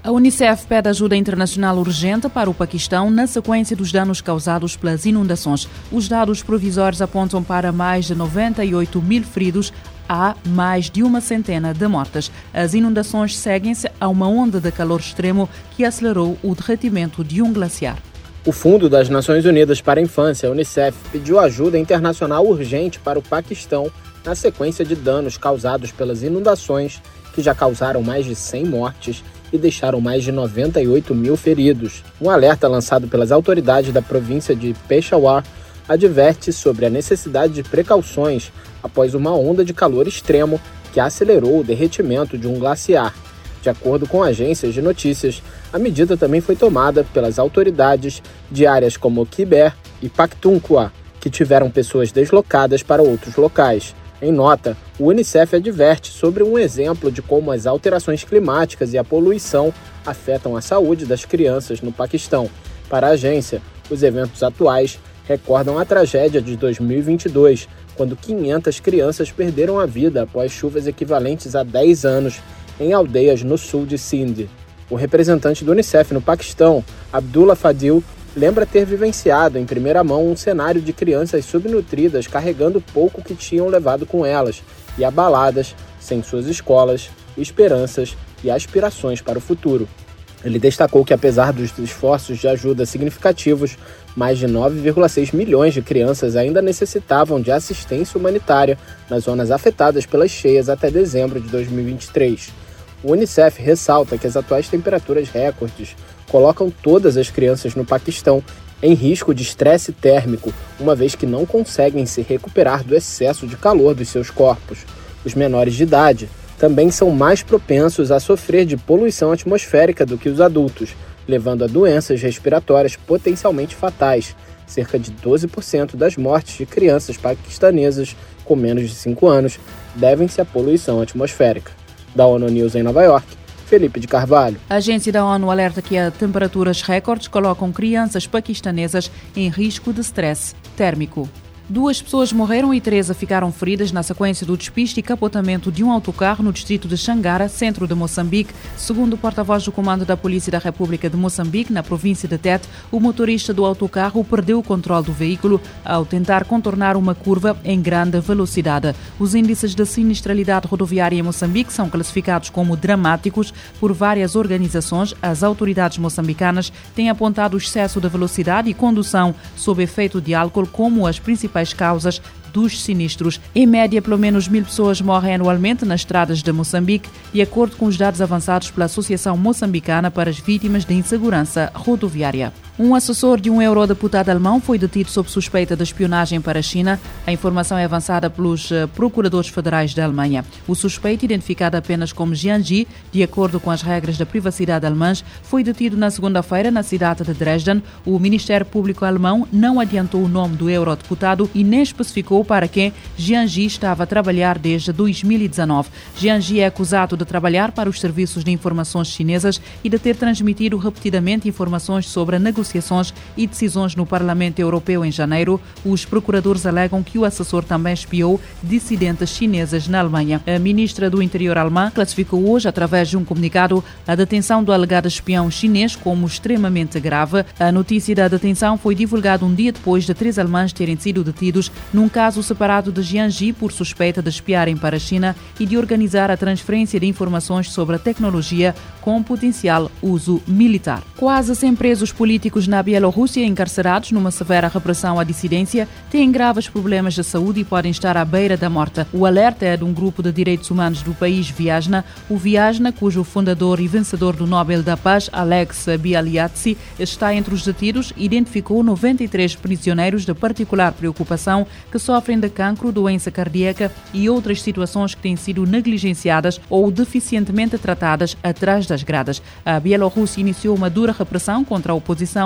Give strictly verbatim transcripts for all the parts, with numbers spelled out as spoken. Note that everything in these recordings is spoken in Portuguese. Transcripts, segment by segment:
A Unicef pede ajuda internacional urgente para o Paquistão na sequência dos danos causados pelas inundações. Os dados provisórios apontam para mais de noventa e oito mil feridos. Há mais de uma centena de mortes. As inundações seguem-se a uma onda de calor extremo que acelerou o derretimento de um glaciar. O Fundo das Nações Unidas para a Infância, a Unicef, pediu ajuda internacional urgente para o Paquistão na sequência de danos causados pelas inundações, que já causaram mais de cem mortes e deixaram mais de noventa e oito mil feridos. Um alerta lançado pelas autoridades da província de Peshawar adverte sobre a necessidade de precauções após uma onda de calor extremo que acelerou o derretimento de um glaciar. De acordo com agências de notícias, a medida também foi tomada pelas autoridades de áreas como Khyber e Pakhtunkhwa, que tiveram pessoas deslocadas para outros locais. Em nota, o Unicef adverte sobre um exemplo de como as alterações climáticas e a poluição afetam a saúde das crianças no Paquistão. Para a agência, os eventos atuais recordam a tragédia de dois mil e vinte e dois, quando quinhentas crianças perderam a vida após chuvas equivalentes a dez anos em aldeias no sul de Sindh. O representante do Unicef no Paquistão, Abdullah Fadil, lembra ter vivenciado em primeira mão um cenário de crianças subnutridas carregando pouco que tinham levado com elas e abaladas, sem suas escolas, esperanças e aspirações para o futuro. Ele destacou que, apesar dos esforços de ajuda significativos, mais de nove vírgula seis milhões de crianças ainda necessitavam de assistência humanitária nas zonas afetadas pelas cheias até dezembro de dois mil e vinte e três. O Unicef ressalta que as atuais temperaturas recordes colocam todas as crianças no Paquistão em risco de estresse térmico, uma vez que não conseguem se recuperar do excesso de calor dos seus corpos. Os menores de idade também são mais propensos a sofrer de poluição atmosférica do que os adultos, levando a doenças respiratórias potencialmente fatais. Cerca de doze por cento das mortes de crianças paquistanesas com menos de cinco anos devem-se à poluição atmosférica. Da ONU News em Nova York, Felipe de Carvalho. A agência da ONU alerta que as temperaturas recordes colocam crianças paquistanesas em risco de estresse térmico. Duas pessoas morreram e treze ficaram feridas na sequência do despiste e capotamento de um autocarro no distrito de Xangara, centro de Moçambique. Segundo o porta-voz do Comando da Polícia da República de Moçambique, na província de Tete, o motorista do autocarro perdeu o controle do veículo ao tentar contornar uma curva em grande velocidade. Os índices de sinistralidade rodoviária em Moçambique são classificados como dramáticos por várias organizações. As autoridades moçambicanas têm apontado o excesso de velocidade e condução sob efeito de álcool como as principais causas dos sinistros. Em média, pelo menos mil pessoas morrem anualmente nas estradas de Moçambique, de acordo com os dados avançados pela Associação Moçambicana para as Vítimas de Insegurança Rodoviária. Um assessor de um eurodeputado alemão foi detido sob suspeita de espionagem para a China. A informação é avançada pelos procuradores federais da Alemanha. O suspeito, identificado apenas como Jiang Ji, de acordo com as regras da privacidade alemãs, foi detido na segunda-feira na cidade de Dresden. O Ministério Público alemão não adiantou o nome do eurodeputado e nem especificou para quem Jiang Ji estava a trabalhar desde dois mil e dezanove. Jiang Ji é acusado de trabalhar para os serviços de informações chinesas e de ter transmitido repetidamente informações sobre a negociação e decisões no Parlamento Europeu em janeiro. Os procuradores alegam que o assessor também espiou dissidentes chinesas na Alemanha. A ministra do Interior alemã classificou hoje, através de um comunicado, a detenção do alegado espião chinês como extremamente grave. A notícia da detenção foi divulgada um dia depois de três alemães terem sido detidos num caso separado de Jiang Ji por suspeita de espiarem para a China e de organizar a transferência de informações sobre a tecnologia com potencial uso militar. Quase cem presos políticos na Bielorrússia, encarcerados numa severa repressão à dissidência, têm graves problemas de saúde e podem estar à beira da morte. O alerta é de um grupo de direitos humanos do país Viasna. O Viasna, cujo fundador e vencedor do Nobel da Paz, Alex Bialiatski, está entre os detidos, identificou noventa e três prisioneiros de particular preocupação que sofrem de cancro, doença cardíaca e outras situações que têm sido negligenciadas ou deficientemente tratadas atrás das grades. A Bielorrússia iniciou uma dura repressão contra a oposição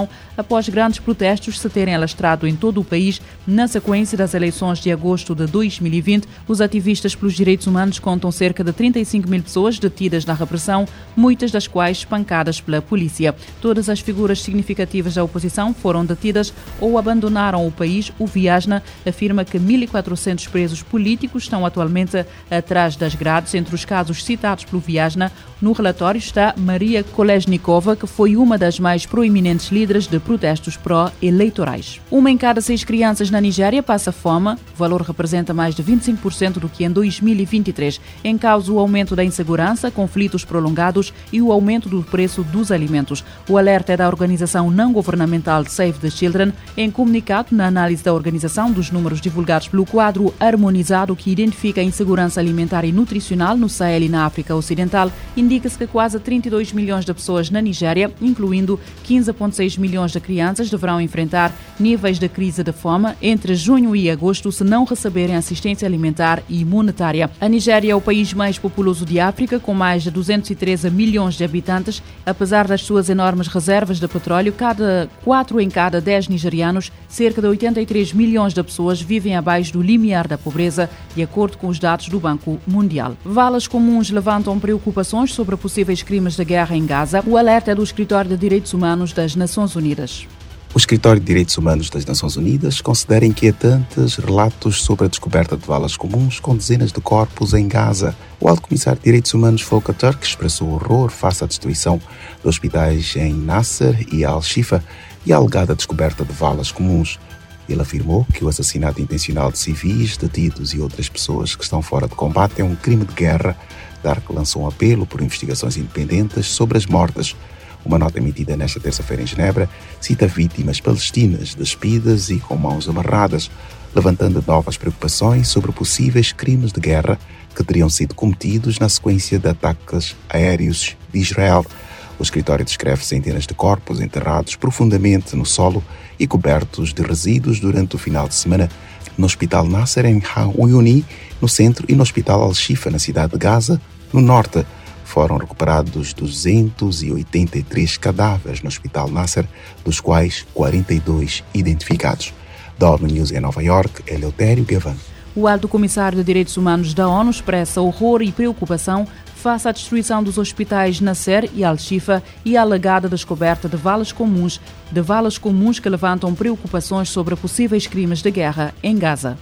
oposição após grandes protestos se terem alastrado em todo o país na sequência das eleições de agosto de dois mil e vinte. Os ativistas pelos direitos humanos contam cerca de trinta e cinco mil pessoas detidas na repressão, muitas das quais espancadas pela polícia. Todas as figuras significativas da oposição foram detidas ou abandonaram o país. O Viasna afirma que mil e quatrocentos presos políticos estão atualmente atrás das grades. Entre os casos citados pelo Viasna, no relatório está Maria Kolesnikova, que foi uma das mais proeminentes líderes de protestos pró-eleitorais. Uma em cada seis crianças na Nigéria passa fome. O valor representa mais de vinte e cinco por cento do que em dois mil e vinte e três. Em causa o aumento da insegurança, conflitos prolongados e o aumento do preço dos alimentos. O alerta é da organização não-governamental Save the Children. Em comunicado, na análise da organização dos números divulgados pelo quadro harmonizado que identifica a insegurança alimentar e nutricional no Sahel e na África Ocidental, indica-se que quase trinta e dois milhões de pessoas na Nigéria, incluindo quinze vírgula seis milhões de crianças, deverão enfrentar níveis de crise de fome entre junho e agosto se não receberem assistência alimentar e monetária. A Nigéria é o país mais populoso de África, com mais de duzentos e treze milhões de habitantes. Apesar das suas enormes reservas de petróleo, cada quatro em cada dez nigerianos, cerca de oitenta e três milhões de pessoas, vivem abaixo do limiar da pobreza, de acordo com os dados do Banco Mundial. Valas comuns levantam preocupações sobre possíveis crimes de guerra em Gaza. O alerta é do Escritório de Direitos Humanos das Nações Unidas. O Escritório de Direitos Humanos das Nações Unidas considera inquietantes relatos sobre a descoberta de valas comuns com dezenas de corpos em Gaza. O Alto Comissário de Direitos Humanos Volker Turk expressou horror face à destruição de hospitais em Nasser e Al-Shifa e a alegada descoberta de valas comuns. Ele afirmou que o assassinato intencional de civis, detidos e outras pessoas que estão fora de combate é um crime de guerra. Turk lançou um apelo por investigações independentes sobre as mortes. Uma nota emitida nesta terça-feira em Genebra cita vítimas palestinas despidas e com mãos amarradas, levantando novas preocupações sobre possíveis crimes de guerra que teriam sido cometidos na sequência de ataques aéreos de Israel. O escritório descreve centenas de corpos enterrados profundamente no solo e cobertos de resíduos durante o final de semana no Hospital Nasser em Han Yuni, no centro, e no Hospital Al-Shifa, na cidade de Gaza, no norte. Foram recuperados duzentos e oitenta e três cadáveres no Hospital Nasser, dos quais quarenta e dois identificados. Da ONU News em Nova York, Eleutério Gavan. O Alto Comissário de Direitos Humanos da ONU expressa horror e preocupação face à destruição dos hospitais Nasser e Al-Shifa e a alegada descoberta de valas comuns, de valas comuns que levantam preocupações sobre possíveis crimes de guerra em Gaza.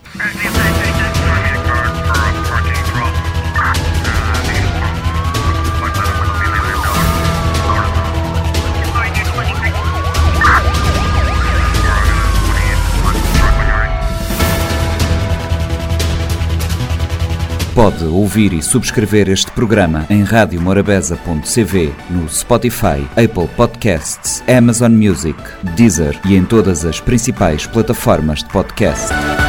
Pode ouvir e subscrever este programa em rádio morabeza ponto c v, no Spotify, Apple Podcasts, Amazon Music, Deezer e em todas as principais plataformas de podcast.